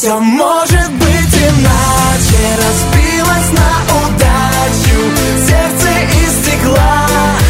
Все может быть иначе, разбилось на удачу сердце из стекла.